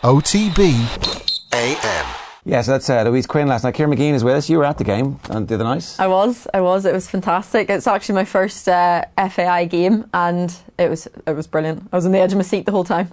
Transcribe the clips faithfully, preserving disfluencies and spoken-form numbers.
O T B A M. Yeah, so that's uh, Louise Quinn last night. Ciara McGeehan is with us. You were at the game on the other night. I was, I was. It was fantastic. It's actually my first uh, F A I game, and it was it was brilliant. I was on the edge of my seat the whole time.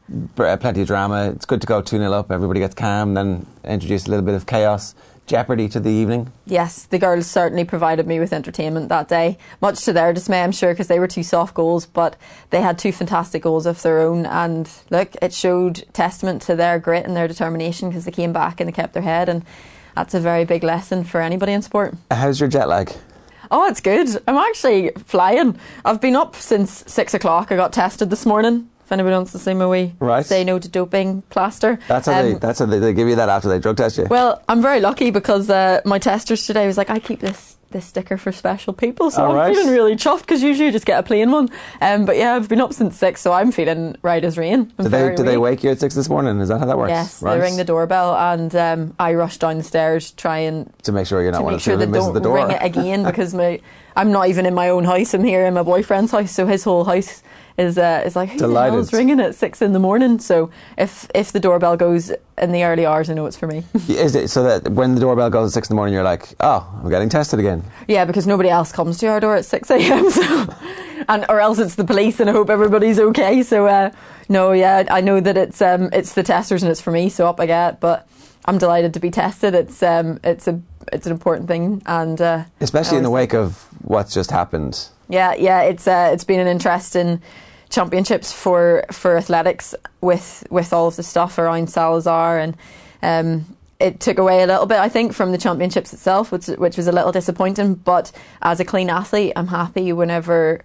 Plenty of drama. It's good to go two nil up. Everybody gets calm, then introduce a little bit of chaos, jeopardy to the evening. Yes, the girls certainly provided me with entertainment that day, much to their dismay, I'm sure, because they were two soft goals, but they had two fantastic goals of their own, and look, it showed testament to their grit and their determination, because they came back and they kept their head, and that's a very big lesson for anybody in sport. How's your jet lag? Oh, it's good. I'm actually flying. I've been up since six o'clock. I got tested this morning. If anybody wants to see my wee right. say no to doping plaster. That's how, um, they, that's how they, they give you that after they drug test you. Well, I'm very lucky because uh, my testers today was like, I keep this this sticker for special people, so All I'm right. feeling really chuffed because usually you just get a plain one. Um, but yeah, I've been up since six, so I'm feeling right as rain. I'm did they, did they wake you at six this morning? Is that how that works? Yes, right. they ring the doorbell and um, I rush down the stairs trying to make sure you're not to one make of sure the they who misses don't the door. ring it again because my I'm not even in my own house. I'm here in my boyfriend's house, so his whole house is uh, is like, who Delighted. the hell is ringing at six in the morning? So if if the doorbell goes in the early hours, I know it's for me. Is it so that when the doorbell goes at six in the morning, you're like, oh, I'm getting tested again? Yeah, because nobody else comes to our door at six a.m. So, and or else it's the police, and I hope everybody's okay. So uh, no, yeah, I know that it's um it's the testers and it's for me. So up I get, but I'm delighted to be tested. It's um it's a it's an important thing, and uh, especially in the wake of what's just happened. Yeah, yeah, it's uh, it's been an interesting championships for for athletics with with all of the stuff around Salazar, and um, it took away a little bit, I think, from the championships itself, which which was a little disappointing. But as a clean athlete, I'm happy whenever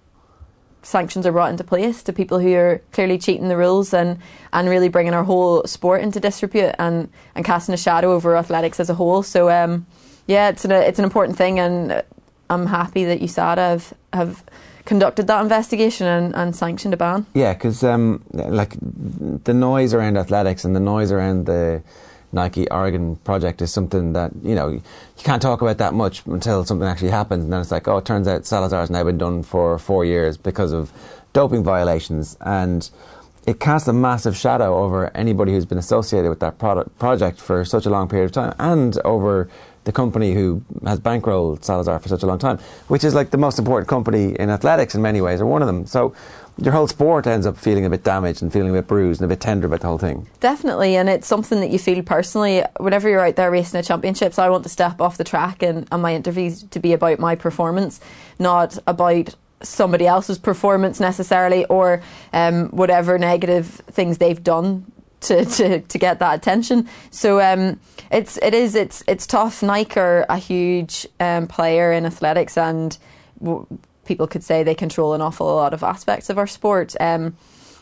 sanctions are brought into place to people who are clearly cheating the rules and, and really bringing our whole sport into disrepute and, and casting a shadow over athletics as a whole. So um, yeah, it's an it's an important thing, and I'm happy that U S A D A have have conducted that investigation and, and sanctioned a ban. Yeah, because um, like the noise around athletics and the noise around the Nike Oregon project is something that, you know, you can't talk about that much until something actually happens, and then it's like, oh, it turns out Salazar's now been done for four years because of doping violations, and it casts a massive shadow over anybody who's been associated with that product project for such a long period of time, and over the company who has bankrolled Salazar for such a long time, which is like the most important company in athletics in many ways, or one of them. So your whole sport ends up feeling a bit damaged and feeling a bit bruised and a bit tender about the whole thing. Definitely, and it's something that you feel personally. Whenever you're out there racing at championships, I want to step off the track and, and my interviews to be about my performance, not about somebody else's performance necessarily, or um, whatever negative things they've done to, to, to get that attention. So um, it's it is it's it's tough. Nike are a huge um, player in athletics, and w- people could say they control an awful lot of aspects of our sport. Um,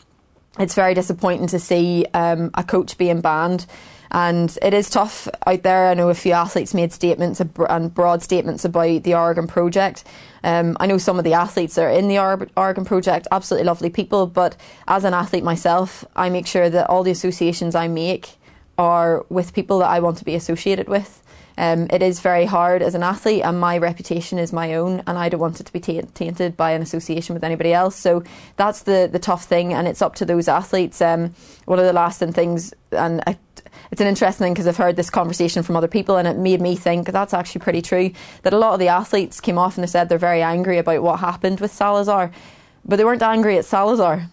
it's very disappointing to see um, a coach being banned, and it is tough out there. I know a few athletes made statements and broad statements about the Oregon project. Um, I know some of the athletes that are in the Oregon project, absolutely lovely people, but as an athlete myself, I make sure that all the associations I make are with people that I want to be associated with. Um, it is very hard as an athlete, and my reputation is my own, and I don't want it to be t- tainted by an association with anybody else. So that's the, the tough thing, and it's up to those athletes. Um, one of the lasting things, and I, it's an interesting thing because I've heard this conversation from other people, and it made me think that's actually pretty true, that a lot of the athletes came off and they said they're very angry about what happened with Salazar, but they weren't angry at Salazar.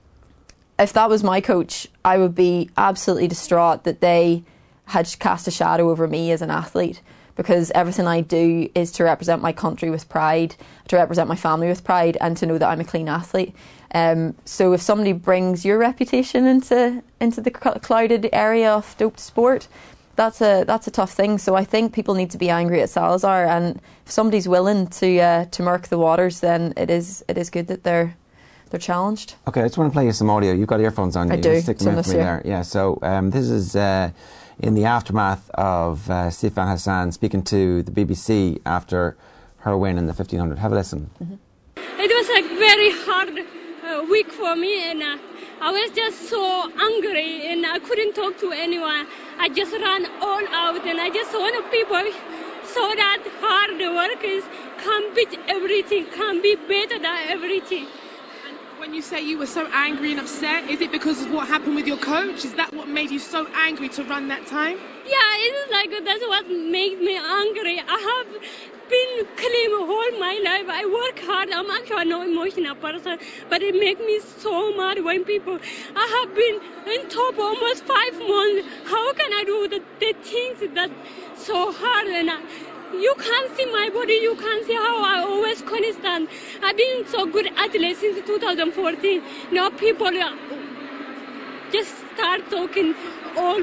If that was my coach, I would be absolutely distraught that they had cast a shadow over me as an athlete, because everything I do is to represent my country with pride, to represent my family with pride, and to know that I'm a clean athlete. Um, so if somebody brings your reputation into into the clouded area of doped sport, that's a that's a tough thing. So I think people need to be angry at Salazar, and if somebody's willing to uh, to murk the waters, then it is it is good that they're they're challenged. Okay, I just want to play you some audio. You've got earphones on. I you. do. You stick them in for me there. Yeah. So um, this is uh, in the aftermath of uh, Sifan Hassan speaking to the B B C after her win in the fifteen hundred. Have a listen. Mm-hmm. It was like very hard uh, week for me, and uh, I was just so angry, and I couldn't talk to anyone. I just ran all out, and I just want people so that hard work is can beat everything, can be better than everything. When you say you were so angry and upset, is it because of what happened with your coach? Is that what made you so angry to run that time? Yeah, it's like that's what makes me angry. I have been clean all my life. I work hard. I'm actually no emotional person, but it makes me so mad when people. I have been in top almost five months. How can I do the, the things that so hard and I, you can't see my body, you can't see how I always constant. I've been so good athlete since two thousand fourteen. Now people uh, just start talking all.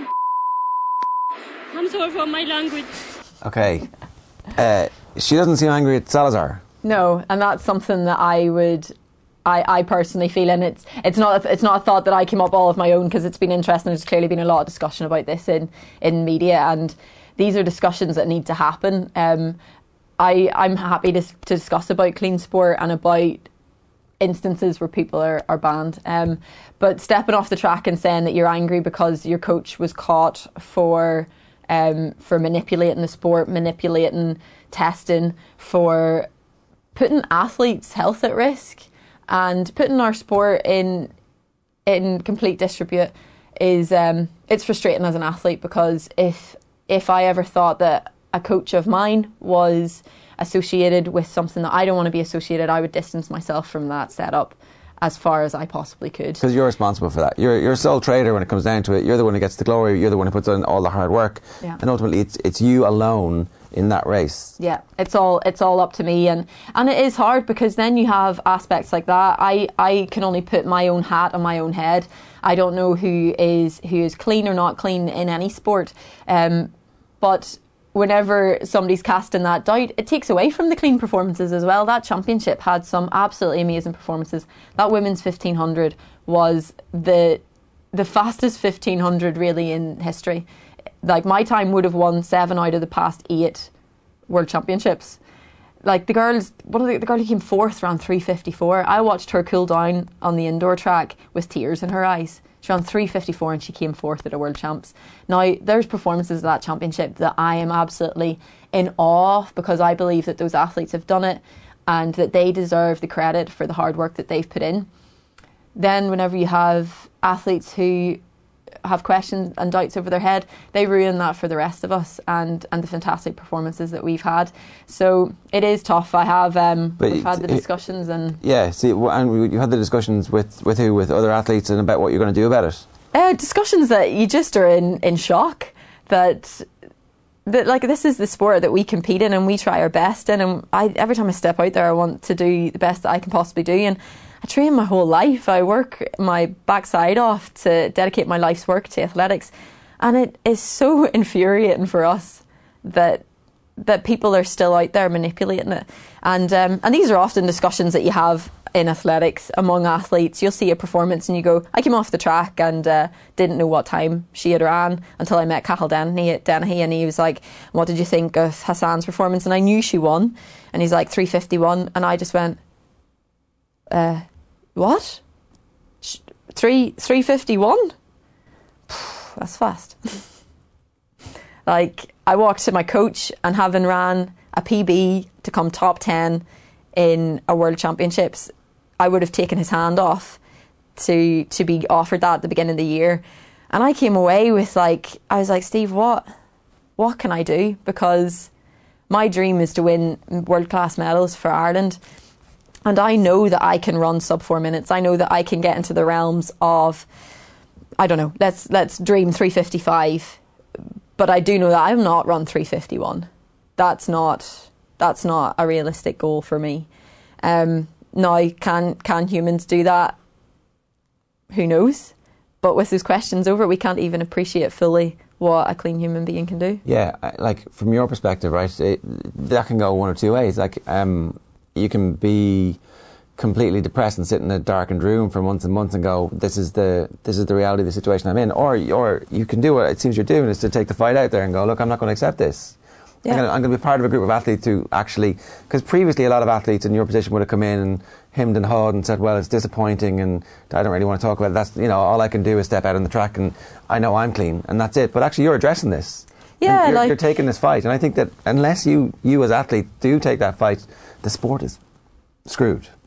I'm sorry for my language. Okay. Uh, she doesn't seem angry at Salazar. No, and that's something that I would... I, I personally feel, and it's it's not a, it's not a thought that I came up all of my own, because it's been interesting. There's clearly been a lot of discussion about this in, in media, and these are discussions that need to happen. Um, I, I'm happy to, to discuss about clean sport and about instances where people are, are banned. Um, but stepping off the track and saying that you're angry because your coach was caught for um, for manipulating the sport, manipulating testing, for putting athletes' health at risk and putting our sport in in complete disrepute is um, it's frustrating as an athlete, because if if I ever thought that a coach of mine was associated with something that I don't want to be associated, I would distance myself from that setup as far as I possibly could. Because you're responsible for that. You're you're a sole trader when it comes down to it. You're the one who gets the glory. You're the one who puts in all the hard work. Yeah. And ultimately, it's it's you alone in that race. Yeah, it's all it's all up to me, and and it is hard, because then you have aspects like that. I I can only put my own hat on my own head. I don't know who is who is clean or not clean in any sport, um, but whenever somebody's casting that doubt, it takes away from the clean performances as well. That championship had some absolutely amazing performances. That women's fifteen hundred was the the fastest fifteen hundred really in history. Like, my time would have won seven out of the past eight world championships. Like, the girls, what are the, the girl who came fourth ran three fifty-four. I watched her cool down on the indoor track with tears in her eyes. She ran three fifty-four and she came fourth at a World Champs. Now, there's performances at that championship that I am absolutely in awe of, because I believe that those athletes have done it and that they deserve the credit for the hard work that they've put in. Then whenever you have athletes who have questions and doubts over their head, they ruin that for the rest of us and, and the fantastic performances that we've had. So it is tough. I have um, But we've had the it- discussions and Yeah. See, w- and you had the discussions with with who, with other athletes, and about what you're going to do about it. uh, discussions that you just are in, in shock that that like this is the sport that we compete in and we try our best in, and I every time I step out there I want to do the best that I can possibly do, and I train my whole life. I work my backside off to dedicate my life's work to athletics, and it is so infuriating for us that that people are still out there manipulating it. And um, and these are often discussions that you have in athletics among athletes. You'll see a performance and you go, I came off the track and uh, didn't know what time she had ran until I met Cathal Dennehy at Dennehy, and he was like, what did you think of Hassan's performance? And I knew she won, and he's like, three fifty-one, and I just went, uh, what? Sh- three three fifty one? That's fast. Like, I walked to my coach, and having ran a P B to come top ten in a World Championships, I would have taken his hand off to to be offered that at the beginning of the year. And I came away with like, I was like, Steve, what what can I do? Because my dream is to win world class medals for Ireland. And I know that I can run sub four minutes. I know that I can get into the realms of, I don't know, let's let's dream three fifty-five. But I do know that I'm not run three fifty-one. That's not that's not a realistic goal for me. Um, now, can can humans do that? Who knows? But with those questions over, we can't even appreciate fully what a clean human being can do. Yeah, I- like from your perspective, right? It, that can go one or two ways. Like, um, you can be completely depressed and sit in a darkened room for months and months and go, this is the this is the reality of the situation I'm in. Or or you can do what it seems you're doing, is to take the fight out there and go, look, I'm not going to accept this. Yeah. I'm, gonna, I'm going to be part of a group of athletes who actually, because previously a lot of athletes in your position would have come in and hemmed and hawed and said, well, it's disappointing and I don't really want to talk about it. That's, you know, all I can do is step out on the track and I know I'm clean and that's it. But actually you're addressing this. Yeah, And you're, like- you're taking this fight. And I think that unless you, you as athletes do take that fight, the sport is screwed.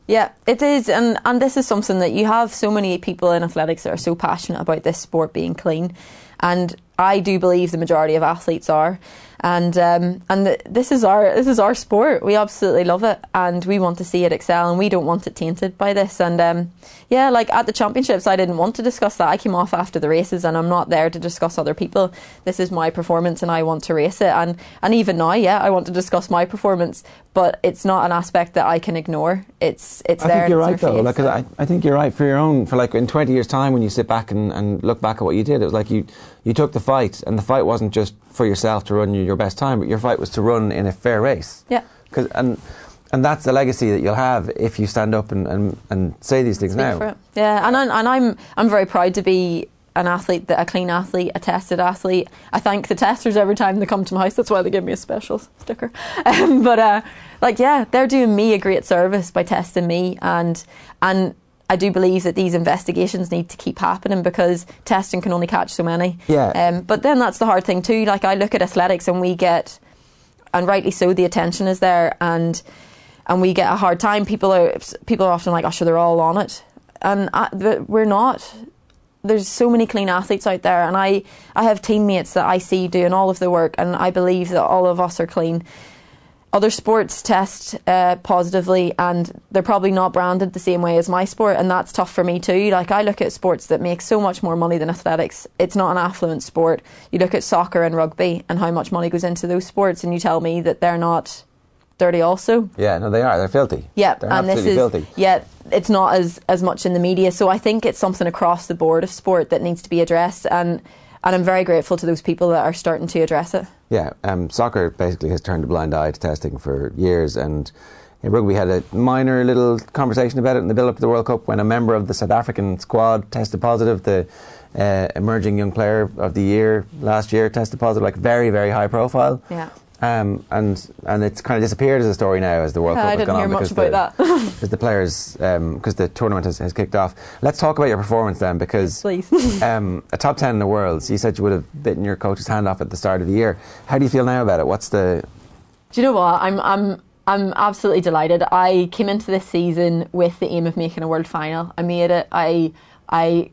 Yeah, it is, and, and this is something that you have so many people in athletics that are so passionate about this sport being clean, and I do believe the majority of athletes are, and um, and the, this is our this is our sport. We absolutely love it, and we want to see it excel, and we don't want it tainted by this. And um, yeah, like at the championships, I didn't want to discuss that. I came off after the races, and I'm not there to discuss other people. This is my performance, and I want to race it. And and even now, yeah, I want to discuss my performance, but it's not an aspect that I can ignore. It's it's I there. think you're and right it's our though. face. Like, 'cause I, I think you're right for your own. For like in twenty years' time, when you sit back and, and look back at what you did, it was like you you took the fight, and the fight wasn't just for yourself to run your best time, but your fight was to run in a fair race. Yeah. 'Cause, and and that's the legacy that you'll have if you stand up and, and, and say these things Speak now. for it. Yeah, and I'm, and I'm I'm very proud to be an athlete, that a clean athlete, a tested athlete. I thank the testers every time they come to my house. That's why they give me a special sticker. Um, but uh, like, yeah, they're doing me a great service by testing me, and and I do believe that these investigations need to keep happening, because testing can only catch so many. Yeah. Um, but then that's the hard thing too. Like, I look at athletics, and we get, and rightly so, the attention is there, and and we get a hard time. People are people are often like, oh, sure, they're all on it, and I, we're not. There's so many clean athletes out there, and I, I have teammates that I see doing all of the work, and I believe that all of us are clean. Other sports test uh, positively, and they're probably not branded the same way as my sport, and that's tough for me too. Like, I look at sports that make so much more money than athletics. It's not an affluent sport. You look at soccer and rugby and how much money goes into those sports, and you tell me that they're not dirty also. Yeah, no, they are. They're filthy. Yeah, they're and absolutely this is filthy. yeah, it's not as as much in the media. So I think it's something across the board of sport that needs to be addressed, and and I'm very grateful to those people that are starting to address it. Yeah, um, soccer basically has turned a blind eye to testing for years, and in rugby had a minor little conversation about it in the build-up to the World Cup when a member of the South African squad tested positive. The uh, emerging young player of the year last year tested positive, like very, very high profile. Yeah. Um, and and it's kind of disappeared as a story now as the World Yeah, Cup I has didn't gone hear on much because about the, that. because the players because um, the tournament has, has kicked off. Let's talk about your performance then, because Please. um, a top ten in the world. So you said you would have bitten your coach's hand off at the start of the year. How do you feel now about it? What's the? Do you know what? I'm I'm I'm absolutely delighted. I came into this season with the aim of making a world final. I made it. I I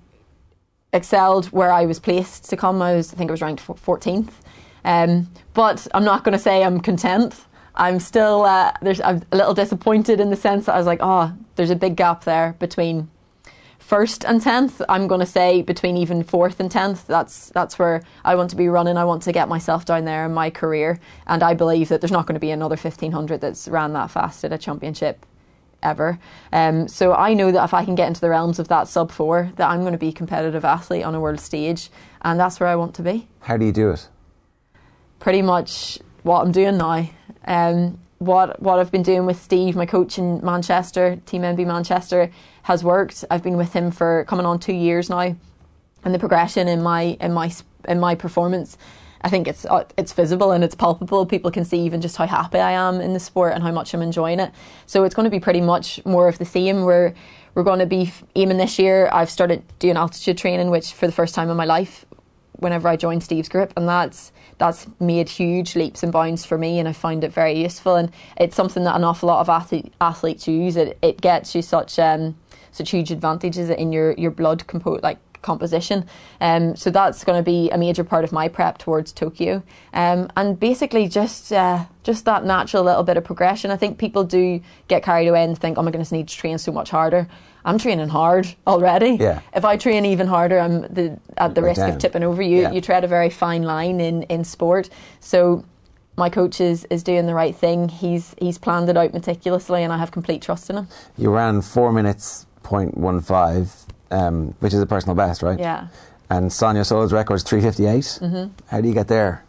excelled where I was placed to come. I was I think I was ranked fourteenth. Um, but I'm not going to say I'm content. I'm still uh, there's I'm a little disappointed in the sense that I was like, oh, there's a big gap there between first and tenth. I'm going to say between even fourth and tenth. That's that's where I want to be running. I want to get myself down there in my career, and I believe that there's not going to be another fifteen hundred that's ran that fast at a championship ever. Um, so I know that if I can get into the realms of that sub four, that I'm going to be a competitive athlete on a world stage, and that's where I want to be. How do you do it? Pretty much what I'm doing now. Um, what what I've been doing with Steve, my coach in Manchester, Team N B Manchester, has worked. I've been with him for coming on two years now, and the progression in my in my in my performance, I think it's uh, it's visible and it's palpable. People can see even just how happy I am in the sport and how much I'm enjoying it. So it's going to be pretty much more of the same. We're we're going to be aiming this year. I've started doing altitude training, which for the first time in my life, whenever I joined Steve's group, and that's that's made huge leaps and bounds for me, and I find it very useful, and it's something that an awful lot of athlete, athletes use. It it gets you such um such huge advantages in your your blood compo- like composition, um so that's going to be a major part of my prep towards Tokyo, um and basically just uh, just that natural little bit of progression. I think people do get carried away and think, oh my goodness, I need to train so much harder. I'm training hard already. Yeah. If I train even harder, I'm the, at the Right risk down. of tipping over. You Yeah. you tread a very fine line in, in sport. So my coach is, is doing the right thing. He's he's planned it out meticulously, and I have complete trust in him. You ran four minutes point one five, um, which is a personal best, right? Yeah. And Sonia Soul's record is three fifty-eight. Mm-hmm. How do you get there?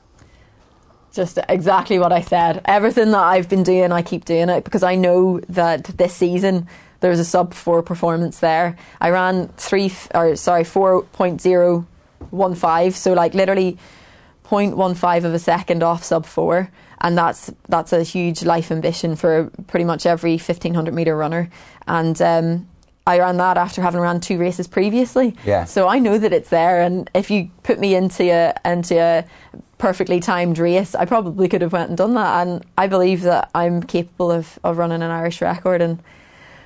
Just exactly what I said. Everything that I've been doing, I keep doing it because I know that this season there's a sub four performance there. I ran three, or sorry, four point zero one five, so like literally zero point one five of a second off sub four, and that's that's a huge life ambition for pretty much every fifteen hundred metre runner. And um, I ran that after having run two races previously. Yeah. So I know that it's there, and if you put me into a into a perfectly timed race, I probably could have went and done that, and I believe that I'm capable of, of running an Irish record, and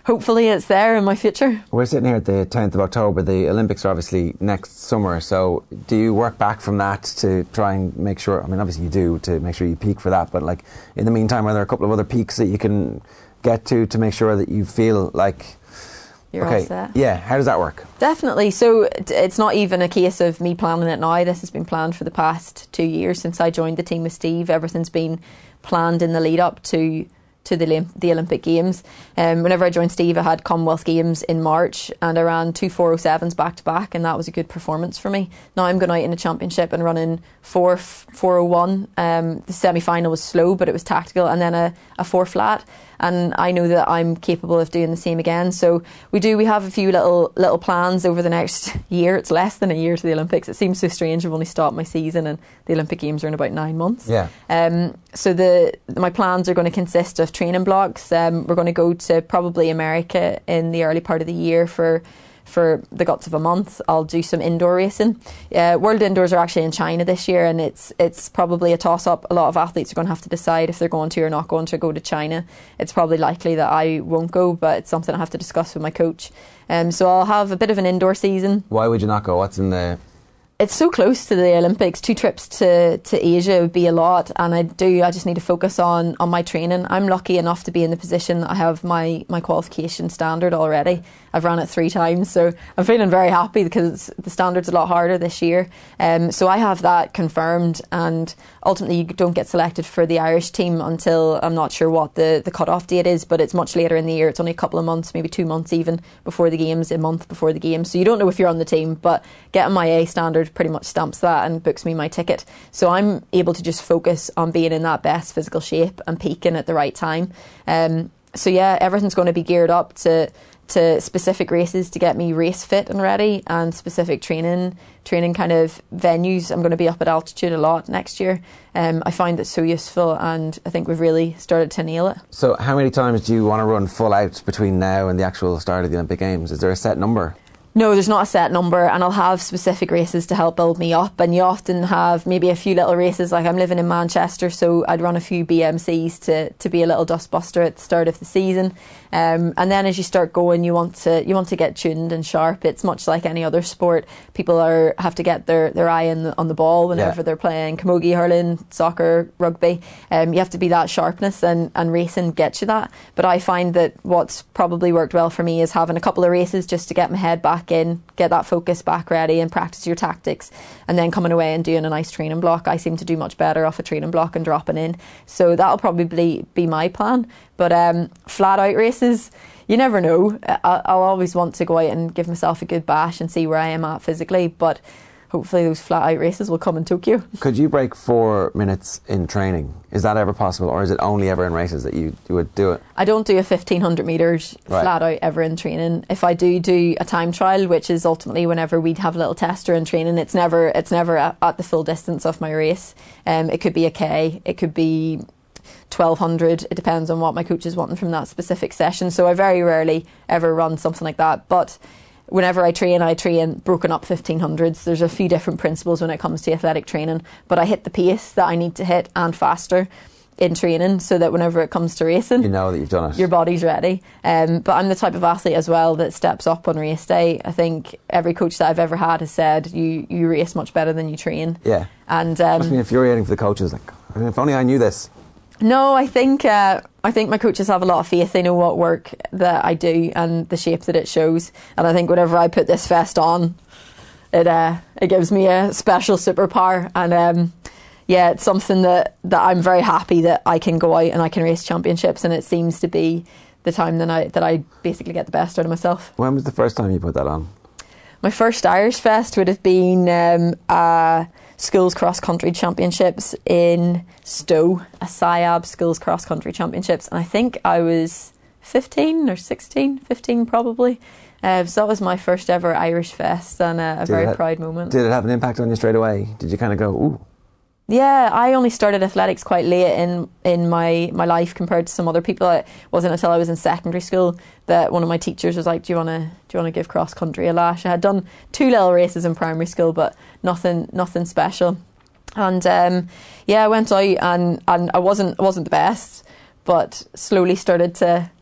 hopefully it's there in my future. We're sitting here at the tenth of October. The Olympics are obviously next summer. So do you work back from that to try and make sure, I mean, obviously you do, to make sure you peak for that. But like in the meantime, are there a couple of other peaks that you can get to to make sure that you feel like... You're okay, all set. Yeah, how does that work? Definitely. So it's not even a case of me planning it now. This has been planned for the past two years since I joined the team with Steve. Everything's been planned in the lead up to to the the Olympic Games. Um, whenever I joined Steve, I had Commonwealth Games in March and I ran two four oh sevens back to back, and that was a good performance for me. Now I'm going out in a championship and running four four oh one. Um, the semi final was slow, but it was tactical, and then a, a four flat. And I know that I'm capable of doing the same again. So we do, we have a few little little plans over the next year. It's less than a year to the Olympics. It seems so strange. I've only started my season and the Olympic Games are in about nine months. Yeah. Um, so the my plans are going to consist of training blocks. Um, we're going to go to probably America in the early part of the year for for the guts of a month. I'll do some indoor racing. Uh, World Indoors are actually in China this year, and it's it's probably a toss-up. A lot of athletes are going to have to decide if they're going to or not going to go to China. It's probably likely that I won't go, but it's something I have to discuss with my coach. Um, so I'll have a bit of an indoor season. Why would you not go? What's in the... It's so close to the Olympics. Two trips to, to Asia would be a lot, and I do. I just need to focus on, on my training. I'm lucky enough to be in the position that I have my, my qualification standard already. I've run it three times, so I'm feeling very happy because the standard's a lot harder this year. Um, so I have that confirmed, and ultimately you don't get selected for the Irish team until, I'm not sure what the, the cut-off date is, but it's much later in the year. It's only a couple of months, maybe two months even, before the games, a month before the games. So you don't know if you're on the team, but getting my A standard pretty much stamps that and books me my ticket. So I'm able to just focus on being in that best physical shape and peaking at the right time. Um, so yeah, everything's going to be geared up to to specific races to get me race fit and ready, and specific training training kind of venues. I'm going to be up at altitude a lot next year. Um, I find it so useful, and I think we've really started to nail it. So how many times do you want to run full out between now and the actual start of the Olympic Games? Is there a set number? No, there's not a set number, and I'll have specific races to help build me up. And you often have maybe a few little races, like I'm living in Manchester, so I'd run a few B M Cs to, to be a little dustbuster at the start of the season. Um, and then as you start going, you want to you want to get tuned and sharp. It's much like any other sport. People are have to get their, their eye in the, on the ball whenever yeah. they're playing camogie, hurling, soccer, rugby. Um, you have to be that sharpness, and, and racing gets you that. But I find that what's probably worked well for me is having a couple of races just to get my head back in, get that focus back ready and practice your tactics, and then coming away and doing a nice training block. I seem to do much better off a training block and dropping in, so that'll probably be my plan. But um, flat out races, you never know. I'll always want to go out and give myself a good bash and see where I am at physically, but hopefully those flat out races will come in Tokyo. Could you break four minutes in training? Is that ever possible, or is it only ever in races that you, you would do it? I don't do a fifteen hundred metres right. flat out ever in training. If I do do a time trial, which is ultimately whenever we'd have a little tester in training, it's never it's never at, at the full distance of my race. Um, it could be a K, it could be twelve hundred. It depends on what my coach is wanting from that specific session. So I very rarely ever run something like that. But whenever I train, I train broken up fifteen hundreds. There's a few different principles when it comes to athletic training, but I hit the pace that I need to hit and faster in training, so that whenever it comes to racing, you know that you've done it. Your body's ready. Um, but I'm the type of athlete as well that steps up on race day. I think every coach that I've ever had has said you you race much better than you train. Yeah. And um, must be infuriating for the coaches. Like, I mean, if only I knew this. No, I think uh, I think my coaches have a lot of faith. They know what work that I do and the shape that it shows. And I think whenever I put this vest on, it uh, it gives me a special superpower. And um, yeah, it's something that, that I'm very happy that I can go out and I can race championships. And it seems to be the time that I that I basically get the best out of myself. When was the first time you put that on? My first Irish Fest would have been um, uh, Schools Cross Country Championships in Stowe, a S I A B Schools Cross Country Championships, and I think I was fifteen or sixteen, fifteen probably. Uh, so that was my first ever Irish Fest, and a, a very ha- proud moment. Did it have an impact on you straight away? Did you kind of go, ooh? Yeah, I only started athletics quite late in, in my, my life compared to some other people. It wasn't until I was in secondary school that one of my teachers was like, do you want to do you want to give cross country a lash? I had done two little races in primary school, but nothing nothing special. And um, yeah, I went out and, and I wasn't I wasn't the best, but slowly started to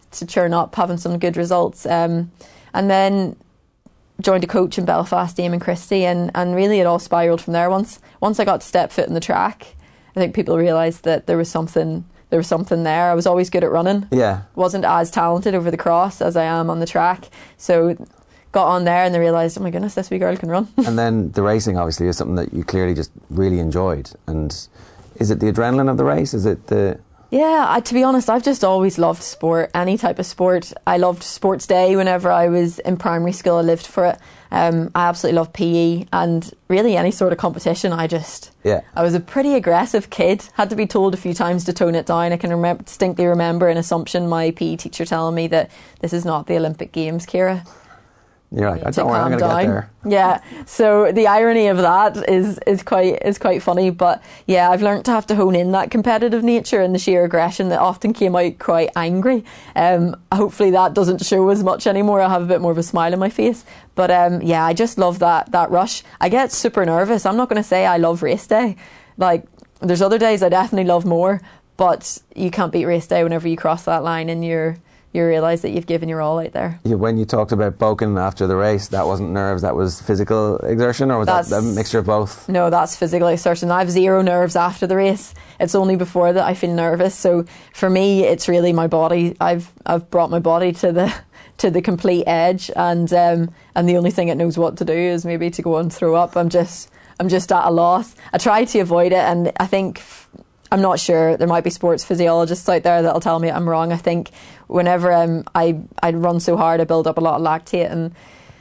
to churn up, having some good results. Um, and then joined a coach in Belfast, Eamon Christie, and, and really it all spiralled from there. Once once I got to step foot in the track, I think people realised that there was something there was something there. I was always good at running. Yeah. Wasn't as talented over the cross as I am on the track. So got on there and they realised, oh my goodness, this wee girl can run. And then the racing obviously is something that you clearly just really enjoyed. And is it the adrenaline of the race? Is it the... Yeah, I, to be honest, I've just always loved sport, any type of sport. I loved sports day whenever I was in primary school. I lived for it. Um, I absolutely loved P E and really any sort of competition. I just, yeah. I was a pretty aggressive kid. Had to be told a few times to tone it down. I can remember, distinctly remember an Assumption, my P E teacher telling me that this is not the Olympic Games, Ciara. You're like, I don't worry, I'm going to get there. Yeah, so the irony of that is is quite is quite funny. But yeah, I've learned to have to hone in that competitive nature and the sheer aggression that often came out quite angry. Um, hopefully that doesn't show as much anymore. I have a bit more of a smile on my face. But um, yeah, I just love that that rush. I get super nervous. I'm not going to say I love race day. Like, there's other days I definitely love more, but you can't beat race day whenever you cross that line and you're you realise that you've given your all out there. Yeah, when you talked about Boken after the race, that wasn't nerves, that was physical exertion, or was that's, that a mixture of both? No, that's physical exertion. I have zero nerves after the race. It's only before that I feel nervous. So for me, it's really my body. I've I've brought my body to the to the complete edge, and um, and the only thing it knows what to do is maybe to go and throw up. I'm just I'm just at a loss. I try to avoid it, and I think. I'm not sure. There might be sports physiologists out there that'll tell me I'm wrong. I think whenever um, I I run so hard, I build up a lot of lactate, and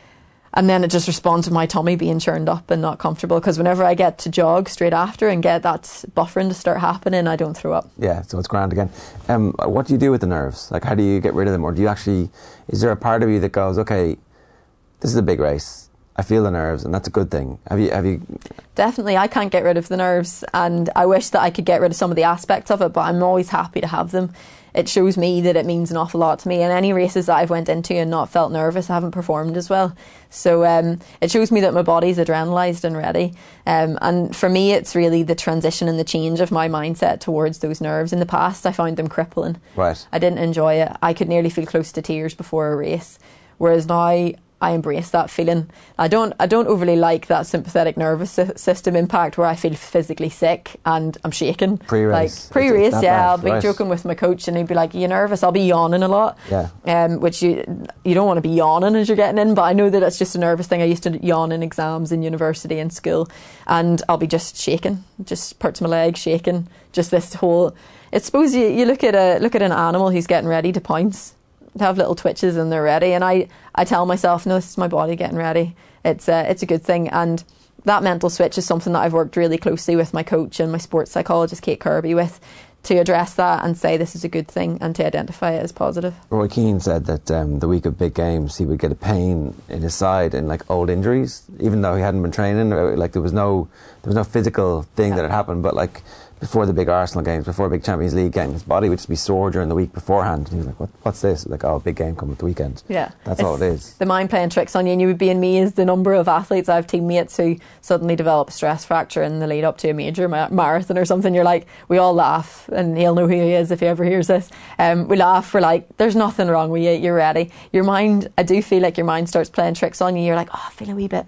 and then it just responds to my tummy being churned up and not comfortable. Because whenever I get to jog straight after and get that buffering to start happening, I don't throw up. Yeah, so it's grand again. Um, what do you do with the nerves? Like, how do you get rid of them, or do you actually? Is there a part of you that goes, okay, this is a big race, I feel the nerves, and that's a good thing. Have you? Have you? Definitely, I can't get rid of the nerves, and I wish that I could get rid of some of the aspects of it. But I'm always happy to have them. It shows me that it means an awful lot to me. And any races that I've went into and not felt nervous, I haven't performed as well. So um, it shows me that my body's adrenalised and ready. Um, and for me, it's really the transition and the change of my mindset towards those nerves. In the past, I found them crippling. Right. I didn't enjoy it. I could nearly feel close to tears before a race, whereas now I embrace that feeling. I don't I don't overly like that sympathetic nervous system impact where I feel physically sick and I'm shaking. Pre-race. Like, pre-race, it's, it's yeah. bad. I'll be right. joking with my coach and he'd be like, "Are you nervous?" I'll be yawning a lot. Yeah. Um, which you you don't want to be yawning as you're getting in, but I know that it's just a nervous thing. I used to yawn in exams in university and school, and I'll be just shaking, just parts of my legs shaking. Just this whole. It's suppose you, you look at a look at an animal who's getting ready to pounce. Have little twitches and they're ready, and I, I tell myself, no, this is my body getting ready. It's a, it's a good thing. And that mental switch is something that I've worked really closely with my coach and my sports psychologist Kate Kirby with, to address that and say this is a good thing and to identify it as positive. Roy Keane said that um, the week of big games he would get a pain in his side and like old injuries, even though he hadn't been training. Like there was no there was no physical thing that had happened, but like before the big Arsenal games, before a big Champions League game, his body would just be sore during the week beforehand. And he was like, what, what's this? Like, oh, big game coming at the weekend. Yeah. That's it's all it is. The mind playing tricks on you, and you would be in me as the number of athletes I have teammates who suddenly develop a stress fracture in the lead up to a major ma- marathon or something. You're like, we all laugh, and he'll know who he is if he ever hears this. Um, we laugh for like, there's nothing wrong with you, you're ready. Your mind, I do feel like your mind starts playing tricks on you. You're like, oh, I feel a wee bit,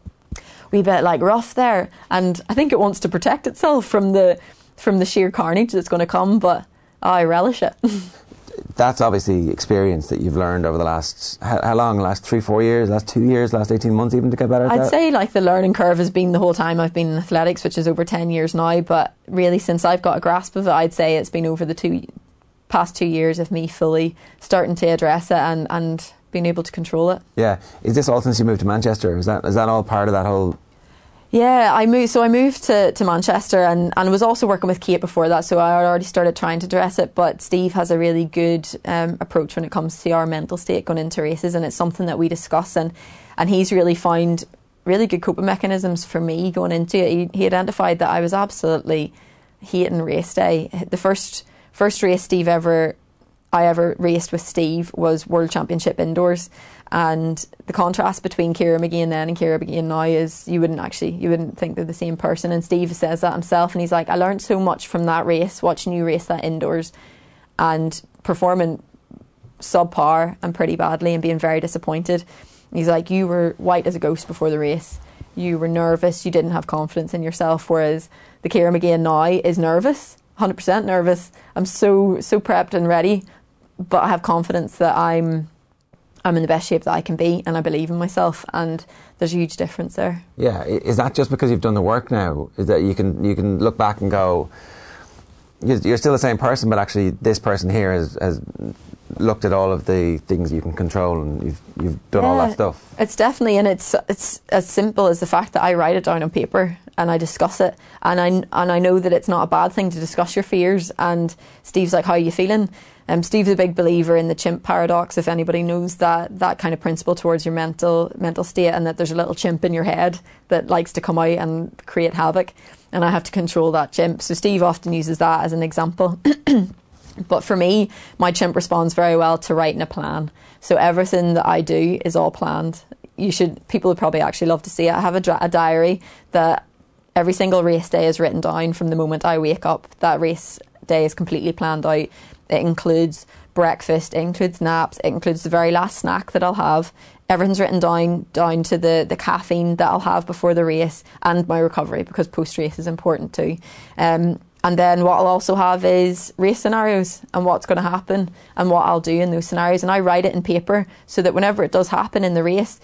wee bit like rough there. And I think it wants to protect itself from the from the sheer carnage that's going to come, but oh, I relish it. That's obviously experience that you've learned over the last, how, how long, last three, four years, last two years, last eighteen months even to get better at I'd that? say like the learning curve has been the whole time I've been in athletics, which is over ten years now, but really since I've got a grasp of it, I'd say it's been over the two past two years of me fully starting to address it and, and being able to control it. Yeah. Is this all since you moved to Manchester? Is that is that all part of that whole... Yeah, I moved. So I moved to, to Manchester and, and was also working with Kate before that. So I already started trying to address it. But Steve has a really good um, approach when it comes to our mental state going into races, and it's something that we discuss. And and he's really found really good coping mechanisms for me going into it. He, he identified that I was absolutely hating race day. The first first race Steve ever I ever raced with Steve was World Championship indoors. And the contrast between Ciara McGeehan then and Ciara McGeehan now is you wouldn't actually, you wouldn't think they're the same person. And Steve says that himself, and he's like, I learned so much from that race, watching you race that indoors and performing subpar and pretty badly and being very disappointed. He's like, you were white as a ghost before the race. You were nervous. You didn't have confidence in yourself. Whereas the Ciara McGahan now is nervous, one hundred percent nervous. I'm so, so prepped and ready, but I have confidence that I'm I'm in the best shape that I can be, and I believe in myself, and there's a huge difference there. Yeah, is that just because you've done the work now? Is that you can you can look back and go, you're still the same person, but actually this person here has, has looked at all of the things you can control, and you've you've done yeah, all that stuff. It's definitely, and it's it's as simple as the fact that I write it down on paper and I discuss it, and I and I know that it's not a bad thing to discuss your fears. And Steve's like, "How are you feeling?" Um, Steve's a big believer in the chimp paradox, if anybody knows that that kind of principle towards your mental mental state, and that there's a little chimp in your head that likes to come out and create havoc, and I have to control that chimp. So Steve often uses that as an example. But for me, my chimp responds very well to writing a plan. So everything that I do is all planned. You should, people would probably actually love to see it. I have a, a diary that every single race day is written down from the moment I wake up. That race day is completely planned out. It includes breakfast, it includes naps, it includes the very last snack that I'll have. Everything's written down, down to the, the caffeine that I'll have before the race, and my recovery, because post-race is important too. Um, and then what I'll also have is race scenarios and what's going to happen and what I'll do in those scenarios. And I write it in paper so that whenever it does happen in the race,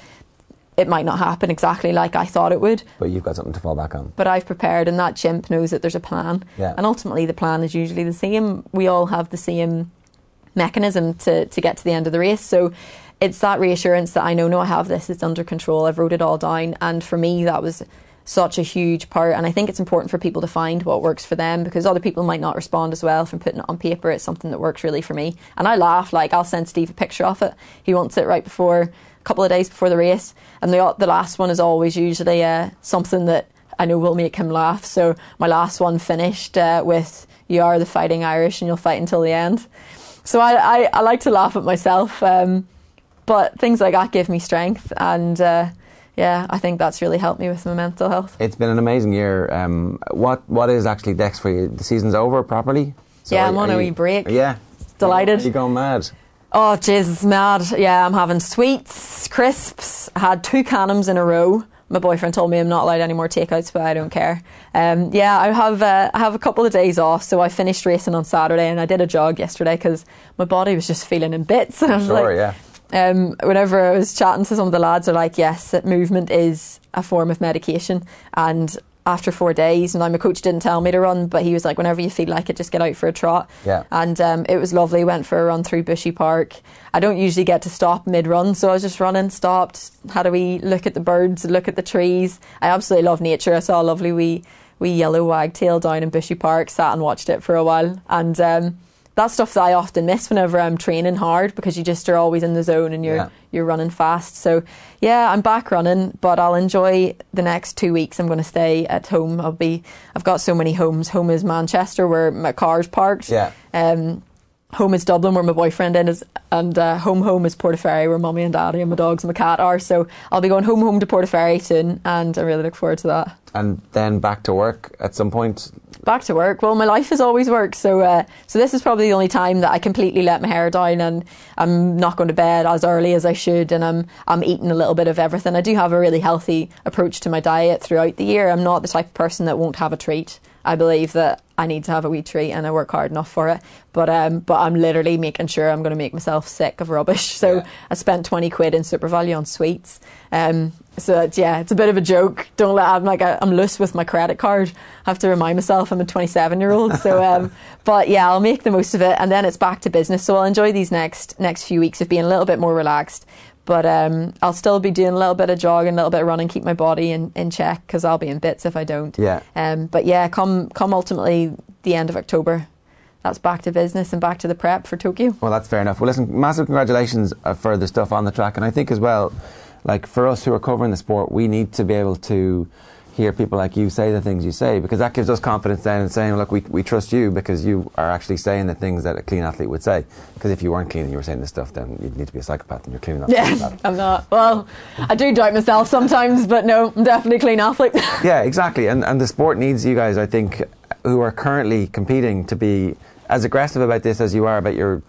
it might not happen exactly like I thought it would. But you've got something to fall back on. But I've prepared, and that chimp knows that there's a plan. Yeah. And ultimately the plan is usually the same. We all have the same mechanism to, to get to the end of the race. So it's that reassurance that I know, no, I have this, it's under control, I've wrote it all down. And for me, that was such a huge part. And I think it's important for people to find what works for them, because other people might not respond as well from putting it on paper. It's something that works really for me. And I laugh, like I'll send Steve a picture of it. He wants it right before, a couple of days before the race. And the, the last one is always usually uh, something that I know will make him laugh. So my last one finished uh, with, "You are the fighting Irish and you'll fight until the end." So I, I, I like to laugh at myself. Um, but things like that give me strength, and uh, yeah, I think that's really helped me with my mental health. It's been an amazing year. Um, what What is actually next for you? The season's over properly? So yeah, are, I'm on a you, wee break. Yeah. Delighted. Are you going mad? Oh, Jesus, mad. Yeah, I'm having sweets, crisps. I had two Canhams in a row. My boyfriend told me I'm not allowed any more takeouts, but I don't care. Um, yeah, I have uh, I have a couple of days off, so I finished racing on Saturday, and I did a jog yesterday because my body was just feeling in bits. And I was Sure, like, yeah. Um, whenever I was chatting to some of the lads, they're like, yes, that movement is a form of medication. And after four days, and now my coach didn't tell me to run, but he was like, whenever you feel like it, just get out for a trot. Yeah. And um, it was lovely. Went for a run through Bushy Park. I don't usually get to stop mid-run, so I was just running, stopped, had a wee look at the birds, look at the trees. I absolutely love nature. I saw a lovely wee, wee yellow wagtail down in Bushy Park, sat and watched it for a while. And um, that's stuff that I often miss whenever I'm training hard, because you just are always in the zone and you're Yeah. you're running fast. So yeah, I'm back running, but I'll enjoy the next two weeks. I'm going to stay at home. I'll be. I've got so many homes. Home is Manchester, where my car's parked. Yeah. Um, home is Dublin, where my boyfriend is, and uh, home home is Portaferry, where mummy and daddy and my dogs and my cat are. So I'll be going home home to Portaferry soon, and I really look forward to that. And then back to work at some point? Back to work. Well, my life has always worked, so uh, so this is probably the only time that I completely let my hair down, and I'm not going to bed as early as I should, and I'm I'm eating a little bit of everything. I do have a really healthy approach to my diet throughout the year. I'm not the type of person that won't have a treat. I believe that I need to have a wee treat, and I work hard enough for it. But um, but I'm literally making sure I'm going to make myself sick of rubbish. So Yeah. I spent twenty quid in SuperValu on sweets. Um, so it's, yeah, it's a bit of a joke. Don't let I'm like a, I'm loose with my credit card. I have to remind myself I'm a twenty-seven year old. So um, but yeah, I'll make the most of it, and then it's back to business. So I'll enjoy these next next few weeks of being a little bit more relaxed. But um, I'll still be doing a little bit of jogging, a little bit of running, keep my body in, in check, because I'll be in bits if I don't. Yeah. Um, but yeah, come come ultimately the end of October, that's back to business and back to the prep for Tokyo. Well, that's fair enough. Well, listen, massive congratulations uh, for the stuff on the track. And I think as well, like for us who are covering the sport, we need to be able to hear people like you say the things you say, because that gives us confidence then in saying, look, we we trust you because you are actually saying the things that a clean athlete would say. Because if you weren't clean and you were saying this stuff, then you'd need to be a psychopath, and you're clean enough. Yeah, I'm not. Well, I do doubt myself sometimes, but no, I'm definitely a clean athlete. Yeah, exactly. And and the sport needs you guys, I think, who are currently competing, to be as aggressive about this as you are about your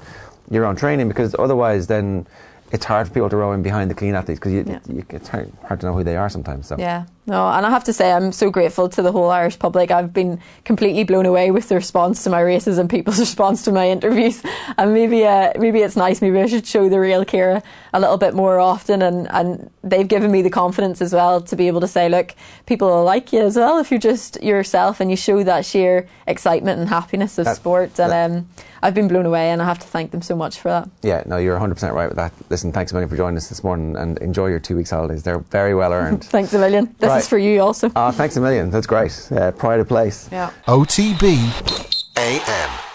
your own training, because otherwise then it's hard for people to row in behind the clean athletes, because you, Yeah. you, it's hard, hard to know who they are sometimes. So. Yeah, no, and I have to say I'm so grateful to the whole Irish public. I've been completely blown away with the response to my races and people's response to my interviews. And maybe uh, maybe it's nice, maybe I should show the real Ciara a little bit more often. And, and they've given me the confidence as well to be able to say, look, people will like you as well if you're just yourself and you show that sheer excitement and happiness of That- sport. And that- um, I've been blown away, and I have to thank them so much for that. Yeah, no, you're one hundred percent right with that. Listen, thanks a million for joining us this morning, and enjoy your two weeks holidays. They're very well earned. Thanks a million. This Right. is for you also. Oh, thanks a million. That's great. Uh, pride of place. Yeah. O T B A M.